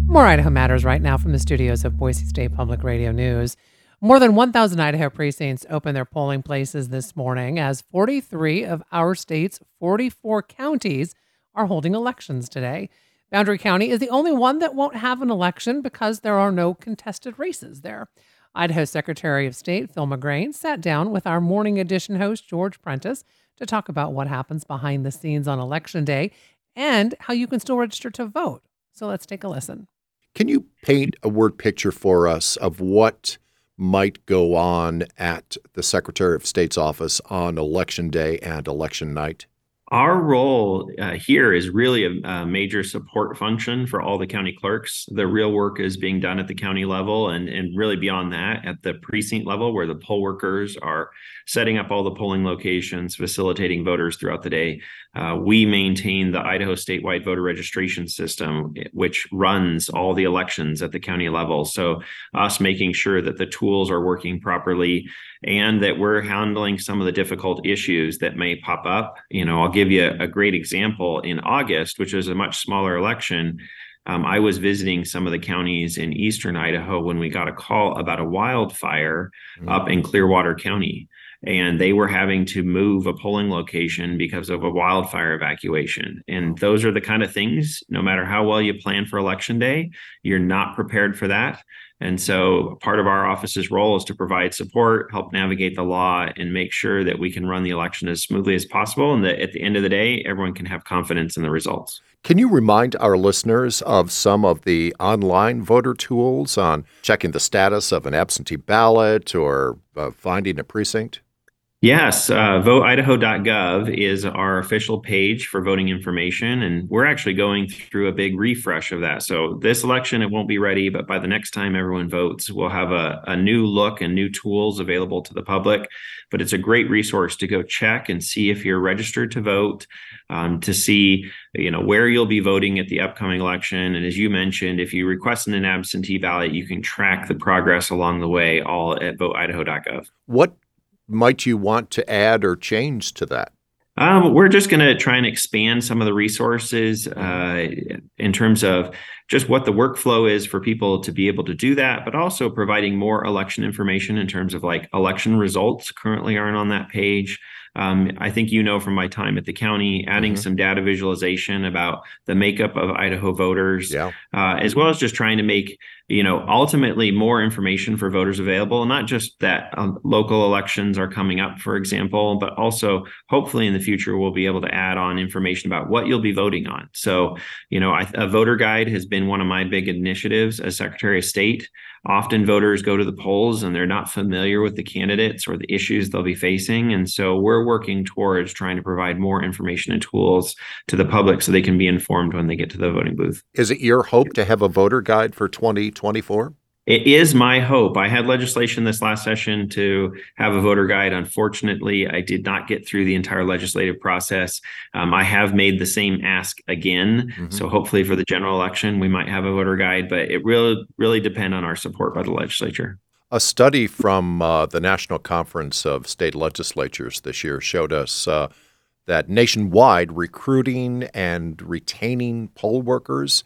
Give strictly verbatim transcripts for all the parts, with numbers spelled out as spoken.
More Idaho Matters right now from the studios of Boise State Public Radio News. More than one thousand Idaho precincts opened their polling places this morning as forty-three of our state's forty-four counties are holding elections today. Boundary County is the only one that won't have an election because there are no contested races there. Idaho Secretary of State Phil McGrain sat down with our Morning Edition host George Prentice to talk about what happens behind the scenes on Election Day and how you can still register to vote. So let's take a listen. Can you paint a word picture for us of what might go on at the Secretary of State's office on Election Day and election night? Our role uh, here is really a, a major support function for all the county clerks. The real work is being done at the county level and, and really beyond that at the precinct level, where the poll workers are setting up all the polling locations, facilitating voters throughout the day. Uh, we maintain the Idaho statewide voter registration system, which runs all the elections at the county level. So us making sure that the tools are working properly and that we're handling some of the difficult issues that may pop up. You know, I'll give you a, a great example. In August, which was a much smaller election, um, I was visiting some of the counties in eastern Idaho when we got a call about a wildfire mm-hmm. up in Clearwater County. And they were having to move a polling location because of a wildfire evacuation. And those are the kind of things, no matter how well you plan for Election Day, you're not prepared for that. And so part of our office's role is to provide support, help navigate the law, and make sure that we can run the election as smoothly as possible, and that at the end of the day, everyone can have confidence in the results. Can you remind our listeners of some of the online voter tools on checking the status of an absentee ballot or uh, finding a precinct? Yes, uh, vote idaho dot gov is our official page for voting information, and we're actually going through a big refresh of that. So this election, it won't be ready, but by the next time everyone votes, we'll have a, a new look and new tools available to the public. But it's a great resource to go check and see if you're registered to vote, um, to see you know where you'll be voting at the upcoming election. And as you mentioned, if you request an absentee ballot, you can track the progress along the way, all at vote idaho dot gov. What might you want to add or change to that? Um, we're just going to try and expand some of the resources uh, in terms of just what the workflow is for people to be able to do that, but also providing more election information in terms of like election results currently aren't on that page. Um, I think you know from my time at the county, adding mm-hmm. some data visualization about the makeup of Idaho voters, yeah. uh, as well as just trying to make, you know, ultimately more information for voters available. Not just that um, local elections are coming up, for example, but also hopefully in the future we'll be able to add on information about what you'll be voting on. So, you know, I, a voter guide has been one of my big initiatives as Secretary of State. Often voters go to the polls and they're not familiar with the candidates or the issues they'll be facing. And so we're working towards trying to provide more information and tools to the public so they can be informed when they get to the voting booth. Is it your hope to have a voter guide for twenty twenty-four? It is my hope. I had legislation this last session to have a voter guide. Unfortunately, I did not get through the entire legislative process. Um, I have made the same ask again. Mm-hmm. So hopefully for the general election, we might have a voter guide, but it really, really depends on our support by the legislature. A study from uh, the National Conference of State Legislatures this year showed us uh, that nationwide recruiting and retaining poll workers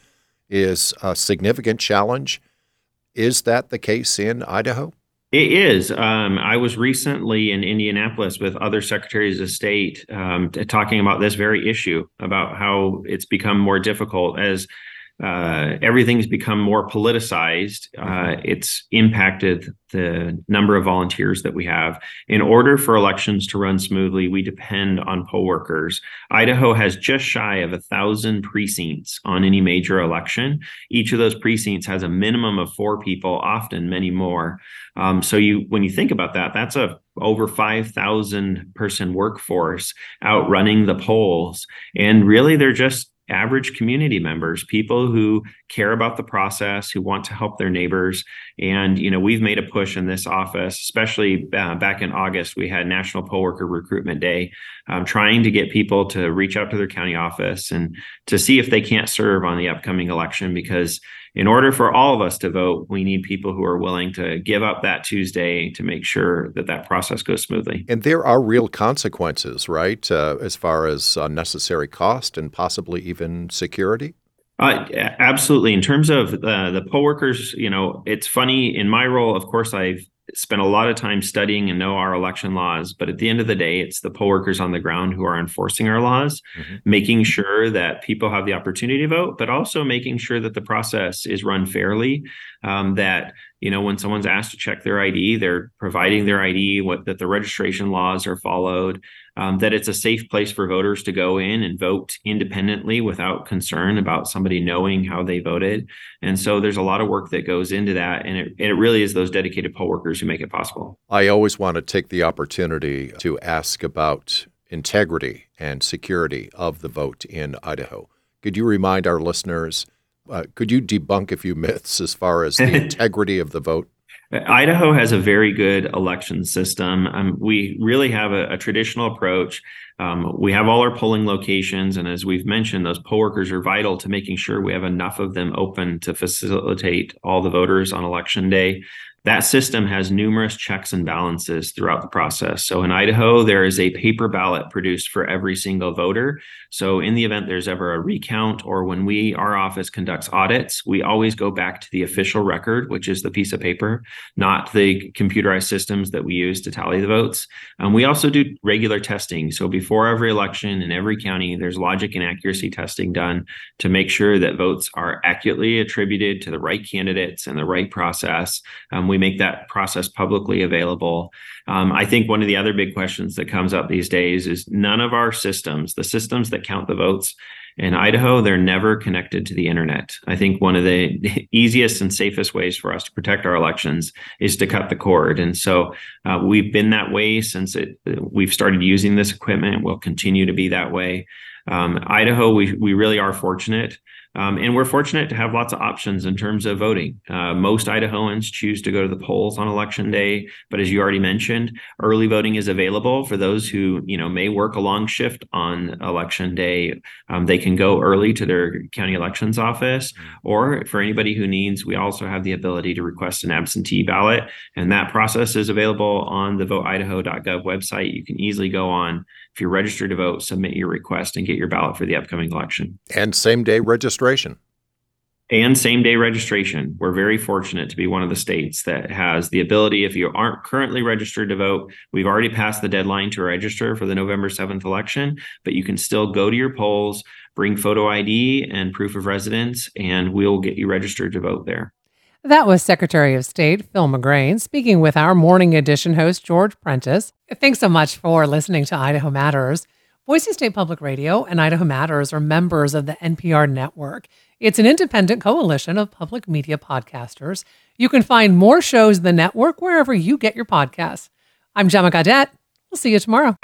is a significant challenge. Is that the case in Idaho? It is. Um, I was recently in Indianapolis with other secretaries of state um, talking about this very issue, about how it's become more difficult as uh, everything's become more politicized. Uh, it's impacted the number of volunteers that we have. In order for elections to run smoothly, we depend on poll workers. Idaho has just shy of a thousand precincts on any major election. Each of those precincts has a minimum of four people, often many more. Um, so you, when you think about that, that's a over five thousand person workforce out running the polls. And really, they're just average community members, people who care about the process, who want to help their neighbors. And, you know, we've made a push in this office, especially uh, back in August, we had National Poll Worker Recruitment Day, um, trying to get people to reach out to their county office and to see if they can't serve on the upcoming election, because in order for all of us to vote, we need people who are willing to give up that Tuesday to make sure that that process goes smoothly. And there are real consequences, right, uh, as far as unnecessary cost and possibly even security? Uh, absolutely. In terms of uh, the poll workers, you know, it's funny in my role, of course, I've spent a lot of time studying and know our election laws, but at the end of the day, it's the poll workers on the ground who are enforcing our laws, mm-hmm. making sure that people have the opportunity to vote, but also making sure that the process is run fairly, um, that, you know, when someone's asked to check their I D, they're providing their I D, what, that the registration laws are followed, um, that it's a safe place for voters to go in and vote independently without concern about somebody knowing how they voted. And so there's a lot of work that goes into that. And it, and it really is those dedicated poll workers who make it possible. I always want to take the opportunity to ask about integrity and security of the vote in Idaho. Could you remind our listeners, uh, could you debunk a few myths as far as the integrity of the vote? Idaho has a very good election system. Um, we really have a, a traditional approach. Um, we have all our polling locations, and as we've mentioned, those poll workers are vital to making sure we have enough of them open to facilitate all the voters on election day. That system has numerous checks and balances throughout the process. So in Idaho, there is a paper ballot produced for every single voter. So in the event there's ever a recount, or when we, our office conducts audits, we always go back to the official record, which is the piece of paper, not the computerized systems that we use to tally the votes. Um, we also do regular testing. So before every election in every county, there's logic and accuracy testing done to make sure that votes are accurately attributed to the right candidates and the right process. Um, We make that process publicly available. Um, I think one of the other big questions that comes up these days is none of our systems, the systems that count the votes in Idaho, they're never connected to the internet. I think one of the easiest and safest ways for us to protect our elections is to cut the cord. And so uh, we've been that way since it, we've started using this equipment. We'll continue to be that way. Um, Idaho, we we really are fortunate. Um, and we're fortunate to have lots of options in terms of voting. Uh, most Idahoans choose to go to the polls on election day, but as you already mentioned, early voting is available for those who, you know, may work a long shift on election day. Um, they can go early to their county elections office, or for anybody who needs, we also have the ability to request an absentee ballot, and that process is available on the vote idaho dot gov website. You can easily go on. If you're registered to vote, submit your request and get your ballot for the upcoming election. And same-day registration. And same-day registration. We're very fortunate to be one of the states that has the ability, if you aren't currently registered to vote, we've already passed the deadline to register for the November seventh election, but you can still go to your polls, bring photo I D and proof of residence, and we'll get you registered to vote there. That was Secretary of State Phil McGrain speaking with our Morning Edition host, George Prentice. Thanks so much for listening to Idaho Matters. Boise State Public Radio and Idaho Matters are members of the N P R network. It's an independent coalition of public media podcasters. You can find more shows in the network wherever you get your podcasts. I'm Gemma Gaudette. We'll see you tomorrow.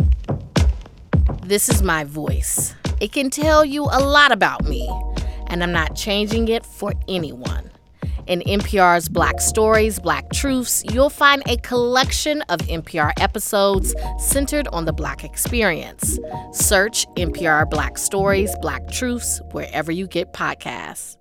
This is my voice. It can tell you a lot about me, and I'm not changing it for anyone. In N P R's Black Stories, Black Truths, you'll find a collection of N P R episodes centered on the Black experience. Search N P R Black Stories, Black Truths wherever you get podcasts.